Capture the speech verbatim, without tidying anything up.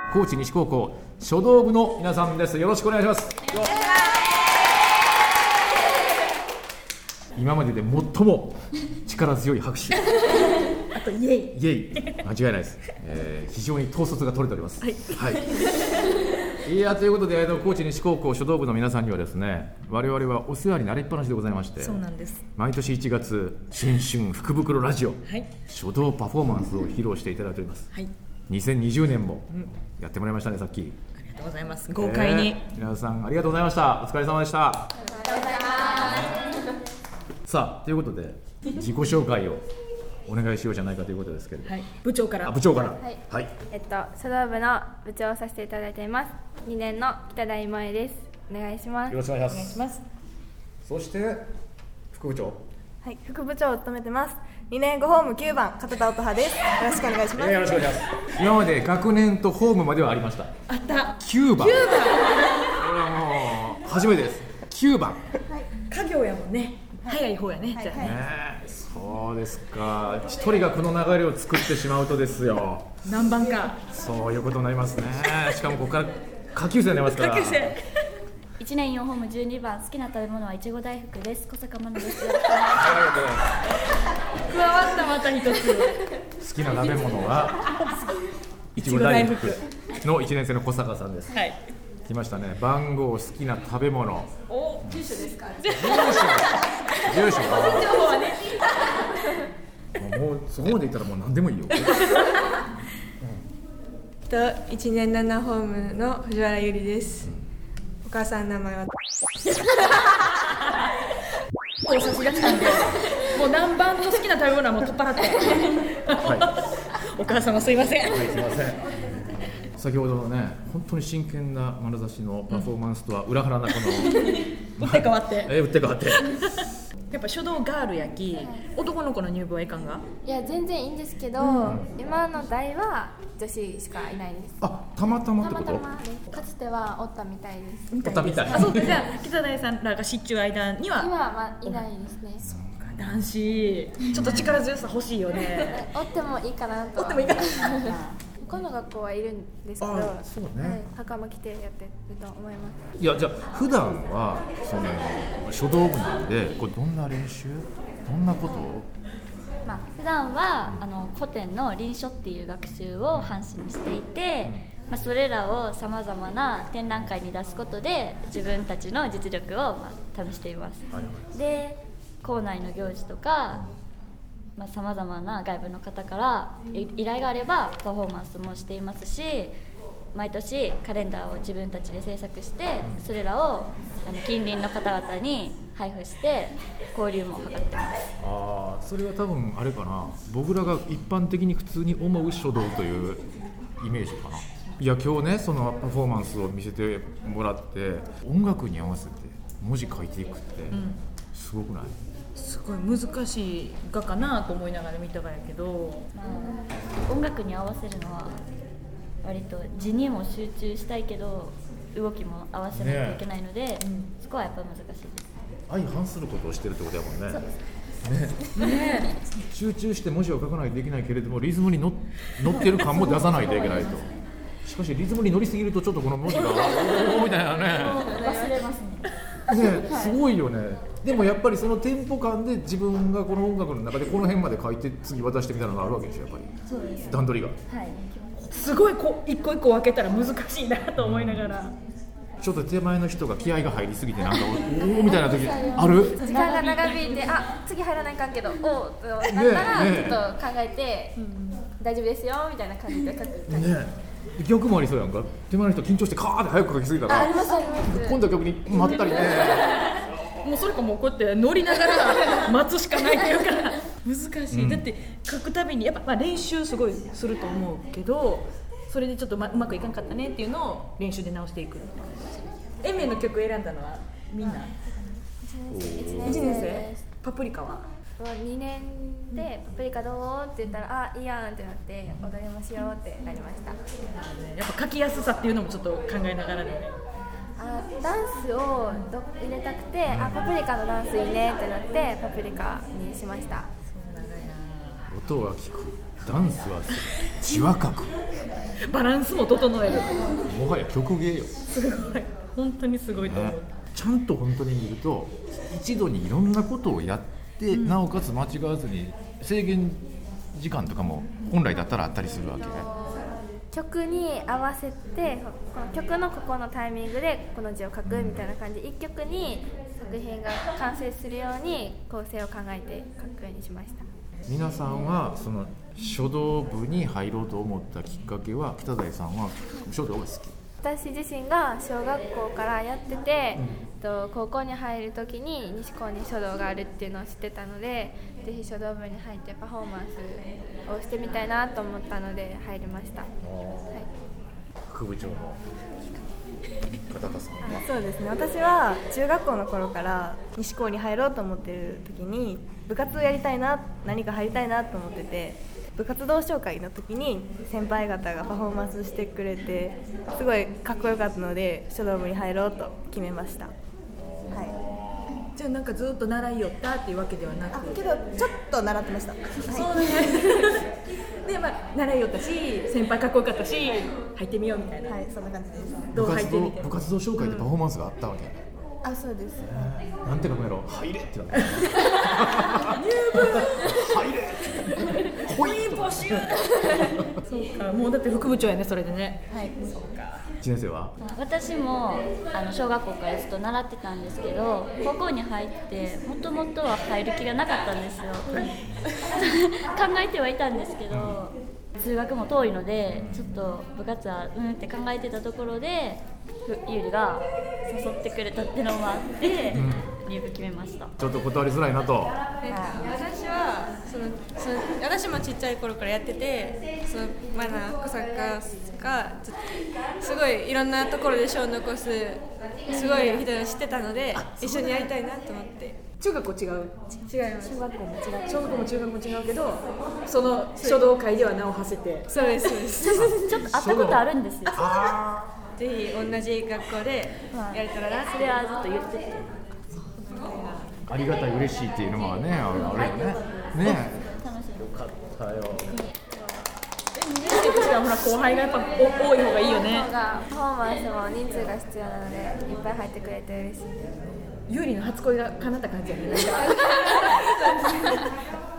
高知西高校書道部の皆さんです。よろしくお願いします。今までで最も力強い拍手あとイエイイエイ間違いないです、えー、非常に統率が取れております。はい、はい、いやということで高知西高校書道部の皆さんにはですね、我々はお世話になりっぱなしでございまして、 そうなんです。 毎年いちがつ新春福袋ラジオ、 はい、 書道パフォーマンスを披露していただいております。はい、にせんにじゅうねんもやってもらいましたね。さっきありがとうございます。豪快に、 えー、皆さんありがとうございました。お疲れ様でした。 ありがとうございます。 さあということで自己紹介をお願いしようじゃないかということですけれど、はい、 部長から部長から、 はいはい、 えっと書道部の部長をさせていただいていますにねんの北田萌です。お願いします。 よろしくお願いします。 お願いします。 そして副部長、 はい、副部長を務めてますにねんごホームきゅうばん片田音羽です。よろしくお願いします。 えー、よろしくお願いします。今まで学年とホームまではありました。 あったきゅうばん、 きゅうばん、 これはもう初めてです。きゅうばん、はい、 家業やもんね、はい、早い方やね、はい、じゃあね、 ね、そうですか。一人がこの流れを作ってしまうとですよ、 何番かそういうことになりますね。しかもここから下級生になりますから。 下級生いちねんよんホームじゅうにばん、好きな食べ物はいちご大福です。小坂真乃です。 ありがとうございます。 加わったまた一つ。 好きな食べ物はいちご大福のいちねん生の小坂さんです。はい。来ましたね。番号、好きな食べ物。 お、住所ですか。 住所。住所。 個人情報はね。 もうそこまでいったらもう何でもいいよ。 といちねんななホームの藤原ゆりです。お母さんの名前はお差しが来たんで、もう何番の好きな食べ物はもう取っ払って、はい、お母様すいません、 はい、すいません。先ほどのね、本当に真剣な眼差しのパフォーマンスとは裏腹なこの、 うん、打って変わって、 えー、打って変わってやっぱ書道ガールやき、はい、男の子の入部はいかんが？ いや全然いいんですけど、うん、今の代は女子しかいないです。 あ、たまたまってこと？ たまたまです。かつてはおったみたいです。 おったみたい。 あ、そうか。じゃあ北田さんらが知っちゅう間には今はまあいないですね。 そうか、男子ちょっと力強さ欲しいよね。 おってもいいかなと。 おってもいいかな。 他の学校はいるんですけど、 そうね、 はい、袴着てやってると思います。 いや、じゃあ普段はその書道部なんで、これどんな練習、どんなことを？ まあ、普段はあの古典の臨書っていう学習を半紙にしていて、まあ、それらをさまざまな展覧会に出すことで自分たちの実力をまあ試しています。はい、で、校内の行事とかさまざ、まな外部の方から依頼があればパフォーマンスもしていますし、毎年カレンダーを自分たちで制作してそれらをあの近隣の方々に配布して交流も図ってます。 ああ、それは多分あれかな、僕らが一般的に普通に思う書道というイメージかな。いや、今日ね、そのパフォーマンスを見せてもらって音楽に合わせて文字書いていくってすごくない？ うん、すごい難しい画かなと思いながら見たがやけど、 まあ、音楽に合わせるのは割と字にも集中したいけど動きも合わせないといけないので、ね、うん、そこはやっぱ難しいです。 相反することをしてるってことやもんね。 そうですね、ね、集中して文字を書かないといけないけれどもリズムに乗ってる感も出さないといけないと。しかしリズムに乗りすぎるとちょっとこの文字がおみたいなね、 忘れますね。 ね、すごいよね。でもやっぱりそのテンポ感で自分がこの音楽の中でこの辺まで書いて次渡してみたいなのがあるわけでしょ、やっぱり。そうです。段取りが。はい。 すごいこう一個一個分けたら難しいなと思いながら。 ちょっと手前の人が気合が入りすぎてなんかおおみたいな時ある？ 時間が長引いて、あ、次入らないかんけどおーとなったらちょっと考えて、ねね、大丈夫ですよみたいな感じで書く感じ。ね。逆もありそうやんか。手前の人緊張してカーって早く書きすぎたら、 ありますあります。 今度は逆に待ったりね。 もうそれかもうこうやって乗りながら待つしかないっていうから難しい、うん、だって書くたびにやっぱ、まあ、練習すごいすると思うけど、それでちょっと う, まうまくいかんかったねっていうのを練習で直していく。エメの曲選んだのはみんな？いちねん生？パプリカは？ にねんでパプリカどうって言ったら、あ、いいやんってなって踊りましょうってなりました。 やっぱ書きやすさっていうのもちょっと考えながらね。 あ、ダンスをど入れたくて、あ、パプリカのダンスいいねってなってパプリカにしました。 そうなんだよ。 音は聞く、ダンスはする、字は書く、 バランスも整える。 もはや曲芸よ。 すごい、本当にすごいと思う、 ね、ちゃんと本当に見ると一度にいろんなことをやって、うん、なおかつ間違わずに制限時間とかも本来だったらあったりするわけね。 曲に合わせてこの曲のここのタイミングでこの字を書くみたいな感じで、一曲に作品が完成するように構成を考えて書くようにしました。 皆さんはその書道部に入ろうと思ったきっかけは、北谷さんは書道が好き？ 私自身が小学校からやってて、うん、と高校に入るときに西高に書道があるっていうのを知ってたので、ぜひ書道部に入ってパフォーマンスをしてみたいなと思ったので入りました。はい、 副部長の片田さんは？ そうですね、私は中学校の頃から西高に入ろうと思ってる時に部活をやりたいな、何か入りたいなと思ってて、部活動紹介の時に先輩方がパフォーマンスしてくれてすごいかっこよかったので書道部に入ろうと決めました。はい、 じゃあなんかずっと習いよったっていうわけではなく、 あけどちょっと習ってました。はい、 そうねで、まあ、習いよったし先輩かっこよかったし入ってみようみたいな。 はい、そんな感じです。 どう入ってみて部活動紹介でパフォーマンスがあったわけ、 うん、あ、そうです。 なんて書くんやろ、入れってなった入れコイン募集そうか、もうだって副部長やね、それでね。 はい、 そうか。 いちねん生は？ 私もあの小学校からずっと習ってたんですけど、高校に入ってもともとは入る気がなかったんですよ考えてはいたんですけど、通学も遠いのでちょっと部活はうんって考えてたところでゆりが誘ってくれたってのもあって、うん、入部決めました。 ちょっと断りづらいなと。 私はそのその私もちっちゃい頃からやってて、そのマナー小作家がすごいいろんなところで賞を残すすごい人を知ってたので、一緒にやりたいなと思って。 中学校違う？違います。 小学校も違う。 小学校も中学も違うけど、その書道会では名を馳せて。 そうですそうですちょっと会ったことあるんですよ。 ぜひ同じ学校でやれたらな、 それはずっと言ってて、 ありがたい、嬉しいっていうのはね、あるよね。ね、 楽しい。 よかったよ。 にねん生としてはほら後輩がやっぱ多い方がいいよね。 パフォーマンスも人数が必要なのでいっぱい入ってくれて嬉しいです。 有利の初恋が叶った感じやね。